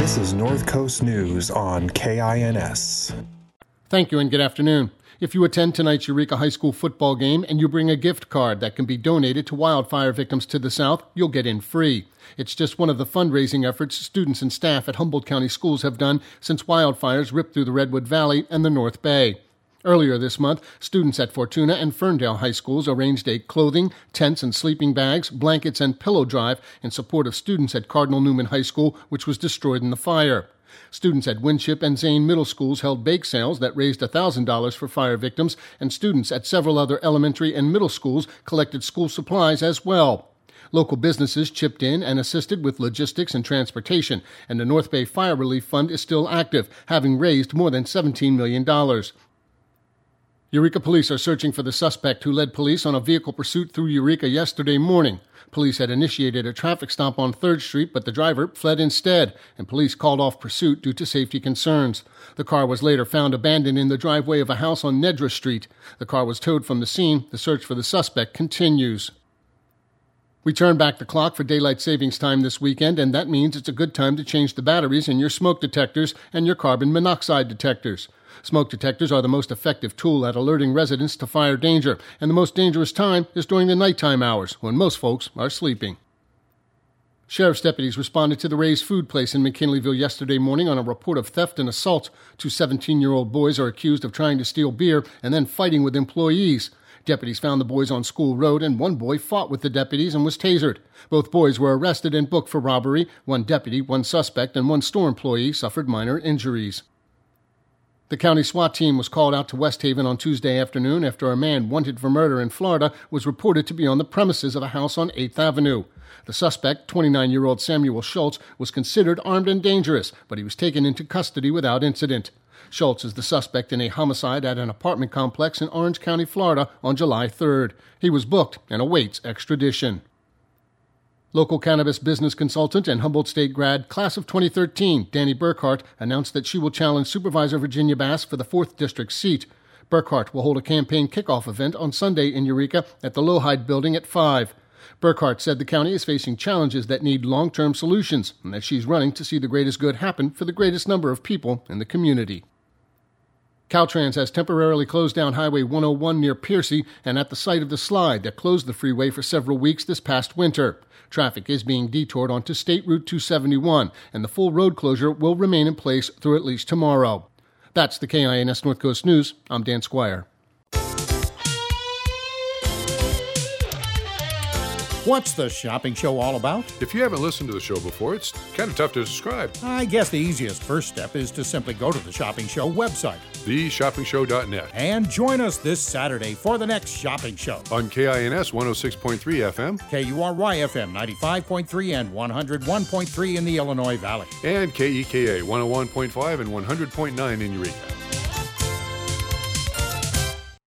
This is North Coast News on KINS. Thank you and good afternoon. If you attend tonight's Eureka High School football game and you bring a gift card that can be donated to wildfire victims to the south, you'll get in free. It's just one of the fundraising efforts students and staff at Humboldt County Schools have done since wildfires ripped through the Redwood Valley and the North Bay. Earlier this month, students at Fortuna and Ferndale High Schools arranged a clothing, tents and sleeping bags, blankets and pillow drive in support of students at Cardinal Newman High School, which was destroyed in the fire. Students at Winship and Zane Middle Schools held bake sales that raised $1,000 for fire victims, and students at several other elementary and middle schools collected school supplies as well. Local businesses chipped in and assisted with logistics and transportation, and the North Bay Fire Relief Fund is still active, having raised more than $17 million. Eureka police are searching for the suspect who led police on a vehicle pursuit through Eureka yesterday morning. Police had initiated a traffic stop on 3rd Street, but the driver fled instead, and police called off pursuit due to safety concerns. The car was later found abandoned in the driveway of a house on Nedra Street. The car was towed from the scene. The search for the suspect continues. We turn back the clock for daylight savings time this weekend, and that means it's a good time to change the batteries in your smoke detectors and your carbon monoxide detectors. Smoke detectors are the most effective tool at alerting residents to fire danger, and the most dangerous time is during the nighttime hours, when most folks are sleeping. Sheriff's deputies responded to the Ray's Food Place in McKinleyville yesterday morning on a report of theft and assault. 2 17-year-old boys are accused of trying to steal beer and then fighting with employees. Deputies found the boys on School Road, and one boy fought with the deputies and was tasered. Both boys were arrested and booked for robbery. 1 deputy, 1 suspect, and 1 store employee suffered minor injuries. The county SWAT team was called out to West Haven on Tuesday afternoon after a man wanted for murder in Florida was reported to be on the premises of a house on 8th Avenue. The suspect, 29-year-old Samuel Schultz, was considered armed and dangerous, but he was taken into custody without incident. Schultz is the suspect in a homicide at an apartment complex in Orange County, Florida, on July 3rd. He was booked and awaits extradition. Local cannabis business consultant and Humboldt State grad, class of 2013, Danny Burkhart, announced that she will challenge Supervisor Virginia Bass for the 4th District seat. Burkhart will hold a campaign kickoff event on Sunday in Eureka at the Lowhide Building at 5. Burkhart said the county is facing challenges that need long-term solutions, and that she's running to see the greatest good happen for the greatest number of people in the community. Caltrans has temporarily closed down Highway 101 near Piercy and at the site of the slide that closed the freeway for several weeks this past winter. Traffic is being detoured onto State Route 271, and the full road closure will remain in place through at least tomorrow. That's the KINS North Coast News. I'm Dan Squire. What's the shopping show all about? If you haven't listened to the show before, it's kind of tough to describe. I guess the easiest first step is to simply go to the Shopping Show website, theshoppingshow.net, and join us this Saturday for the next shopping show. On KINS 106.3 FM, KURY FM 95.3 and 101.3 in the Illinois Valley, and KEKA 101.5 and 100.9 in Eureka.